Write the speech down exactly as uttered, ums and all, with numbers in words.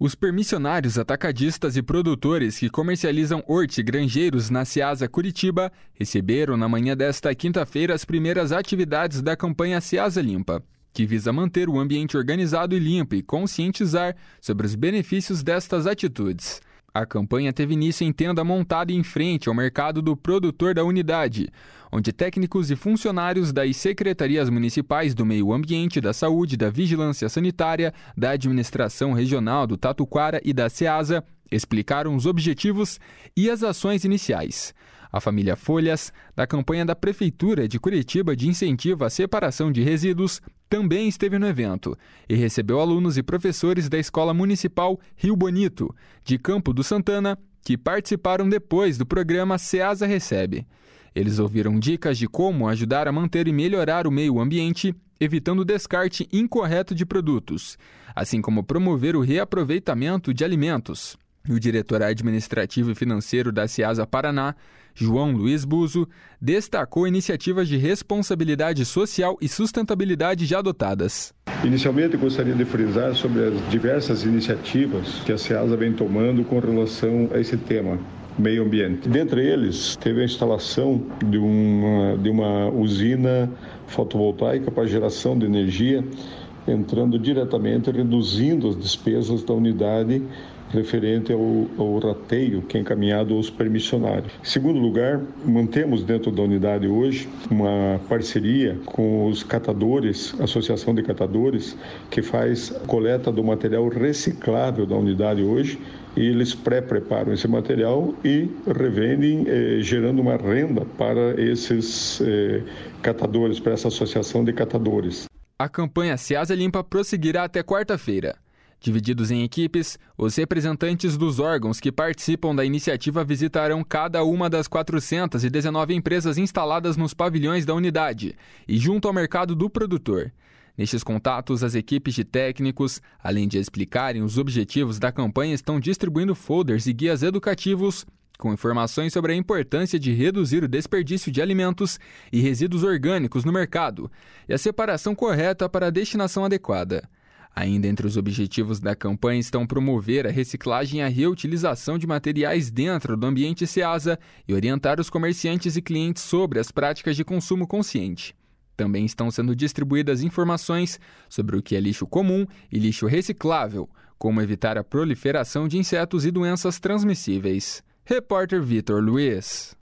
Os permissionários atacadistas e produtores que comercializam hortigranjeiros na Ceasa Curitiba receberam na manhã desta quinta-feira as primeiras atividades da campanha Ceasa Limpa, que visa manter o ambiente organizado e limpo e conscientizar sobre os benefícios destas atitudes. A campanha teve início em tenda montada em frente ao mercado do produtor da unidade, onde técnicos e funcionários das secretarias municipais do Meio Ambiente, da Saúde, da Vigilância Sanitária, da Administração Regional do Tatuquara e da Ceasa explicaram os objetivos e as ações iniciais. A família Folhas, da campanha da Prefeitura de Curitiba de incentivo à separação de resíduos, também esteve no evento e recebeu alunos e professores da Escola Municipal Rio Bonito, de Campo do Santana, que participaram depois do programa Ceasa Recebe. Eles ouviram dicas de como ajudar a manter e melhorar o meio ambiente, evitando o descarte incorreto de produtos, assim como promover o reaproveitamento de alimentos. O diretor administrativo e financeiro da Ceasa Paraná, João Luiz Buzo, destacou iniciativas de responsabilidade social e sustentabilidade já adotadas. Inicialmente, gostaria de frisar sobre as diversas iniciativas que a Ceasa vem tomando com relação a esse tema, meio ambiente. Dentre eles, teve a instalação de uma, de uma usina fotovoltaica para geração de energia, entrando diretamente, reduzindo as despesas da unidade referente ao, ao rateio que é encaminhado aos permissionários. Em segundo lugar, mantemos dentro da unidade hoje uma parceria com os catadores, Associação de Catadores, que faz coleta do material reciclável da unidade hoje, e eles pré-preparam esse material e revendem, eh, gerando uma renda para esses eh, catadores, para essa Associação de Catadores. A campanha Ceasa Limpa prosseguirá até quarta-feira. Divididos em equipes, os representantes dos órgãos que participam da iniciativa visitarão cada uma das quatrocentas e dezenove empresas instaladas nos pavilhões da unidade e junto ao mercado do produtor. Nestes contatos, as equipes de técnicos, além de explicarem os objetivos da campanha, estão distribuindo folders e guias educativos com informações sobre a importância de reduzir o desperdício de alimentos e resíduos orgânicos no mercado e a separação correta para a destinação adequada. Ainda entre os objetivos da campanha estão promover a reciclagem e a reutilização de materiais dentro do ambiente Ceasa e orientar os comerciantes e clientes sobre as práticas de consumo consciente. Também estão sendo distribuídas informações sobre o que é lixo comum e lixo reciclável, como evitar a proliferação de insetos e doenças transmissíveis. Repórter Vitor Luiz.